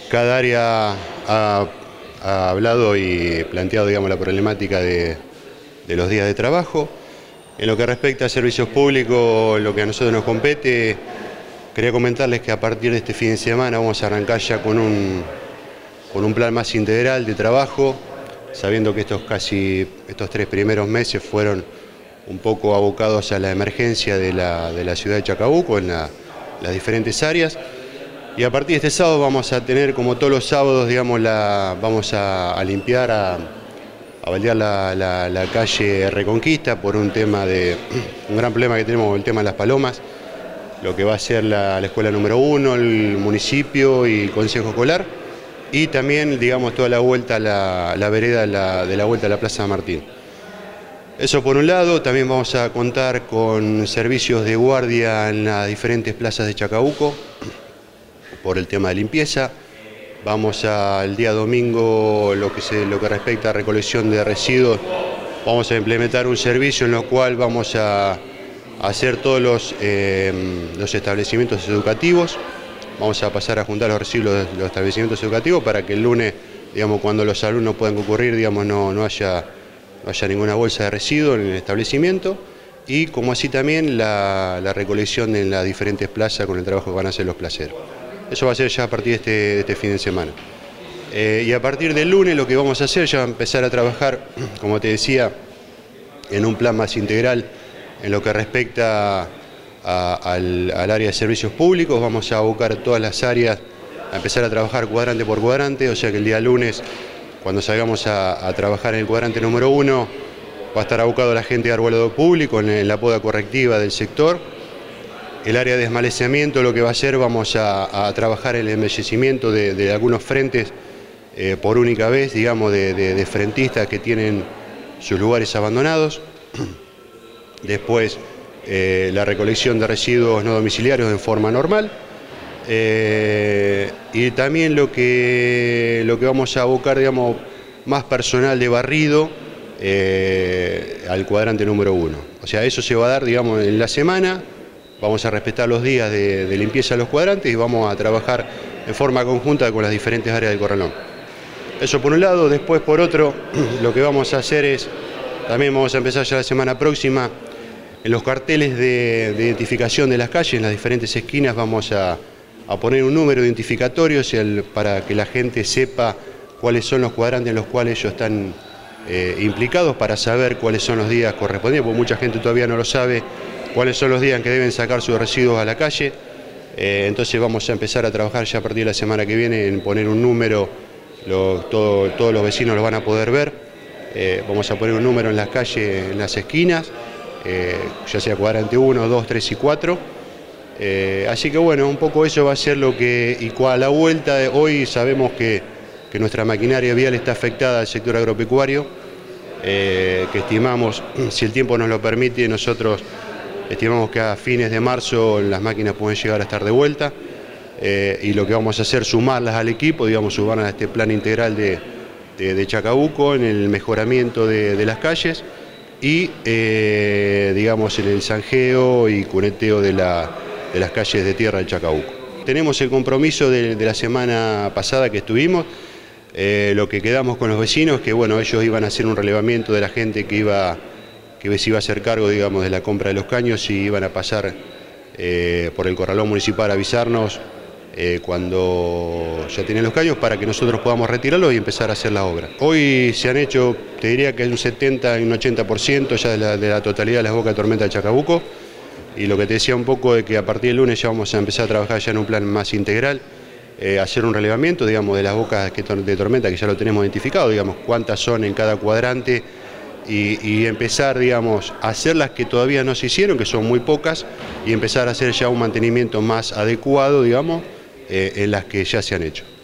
Cada área ha hablado y planteado, digamos, la problemática de los días de trabajo. En lo que respecta a servicios públicos, lo que a nosotros nos compete, quería comentarles que a partir de este fin de semana vamos a arrancar ya con un plan más integral de trabajo, sabiendo que estos 3 primeros meses fueron un poco abocados a la emergencia de la ciudad de Chacabuco en las diferentes áreas. Y a partir de este sábado vamos a tener, como todos los sábados, digamos, vamos a limpiar, a baldear la calle Reconquista por un gran problema que tenemos, el tema de las palomas, lo que va a ser la escuela número 1, el municipio y el consejo escolar, y también, digamos, toda la vuelta, la vereda de la vuelta a la Plaza Martín. Eso por un lado. También vamos a contar con servicios de guardia en las diferentes plazas de Chacabuco, por el tema de limpieza. Vamos el día domingo, lo que respecta a recolección de residuos, vamos a implementar un servicio en el cual vamos a hacer todos los establecimientos educativos. Vamos a pasar a juntar los residuos de los establecimientos educativos para que el lunes, digamos, cuando los alumnos puedan concurrir, digamos, no haya ninguna bolsa de residuos en el establecimiento. Y como así también la recolección en las diferentes plazas con el trabajo que van a hacer los placeros. Eso va a ser ya a partir de este fin de semana. Y a partir del lunes lo que vamos a hacer ya va a empezar a trabajar, como te decía, en un plan más integral en lo que respecta al área de servicios públicos. Vamos a abocar todas las áreas a empezar a trabajar cuadrante por cuadrante, o sea que el día lunes, cuando salgamos a trabajar en el cuadrante número 1, va a estar abocado la gente de arbolado público en la poda correctiva del sector. El área de desmalezamiento, lo que va a hacer, vamos a trabajar el embellecimiento de algunos frentes por única vez, digamos, de frentistas que tienen sus lugares abandonados. Después, la recolección de residuos no domiciliarios en forma normal. Y también lo que vamos a abocar, digamos, más personal de barrido al cuadrante número 1. O sea, eso se va a dar, digamos, en la semana. Vamos a respetar los días de limpieza de los cuadrantes y vamos a trabajar en forma conjunta con las diferentes áreas del corralón. Eso por un lado. Después, por otro, lo que vamos a hacer es, también vamos a empezar ya la semana próxima, en los carteles de identificación de las calles, en las diferentes esquinas, vamos a poner un número identificatorio para que la gente sepa cuáles son los cuadrantes en los cuales ellos están implicados, para saber cuáles son los días correspondientes, porque mucha gente todavía no lo sabe, cuáles son los días en que deben sacar sus residuos a la calle. Entonces vamos a empezar a trabajar ya a partir de la semana que viene en poner un número, todos los vecinos lo van a poder ver. Vamos a poner un número en las calles, en las esquinas, ya sea cuadrante 1, 2, 3 y 4. Así que bueno, un poco eso va a ser lo que, y a la vuelta de hoy sabemos que nuestra maquinaria vial está afectada al sector agropecuario, que estimamos, si el tiempo nos lo permite, nosotros estimamos que a fines de marzo las máquinas pueden llegar a estar de vuelta, y lo que vamos a hacer es sumarlas al equipo, digamos, sumarlas a este plan integral de Chacabuco en el mejoramiento de las calles y, digamos, en el zanjeo y cuneteo de las calles de tierra de Chacabuco. Tenemos el compromiso de la semana pasada que estuvimos, lo que quedamos con los vecinos, que bueno, ellos iban a hacer un relevamiento de la gente que se iba a hacer cargo, digamos, de la compra de los caños, y iban a pasar por el corralón municipal a avisarnos cuando ya tienen los caños, para que nosotros podamos retirarlos y empezar a hacer la obra. Hoy se han hecho, te diría que un 70 y un 80% ya de la totalidad de las bocas de tormenta de Chacabuco, y lo que te decía un poco de que a partir del lunes ya vamos a empezar a trabajar ya en un plan más integral, hacer un relevamiento, digamos, de las bocas de tormenta que ya lo tenemos identificado, digamos, cuántas son en cada cuadrante, y empezar, digamos, a hacer las que todavía no se hicieron, que son muy pocas, y empezar a hacer ya un mantenimiento más adecuado, digamos, en las que ya se han hecho.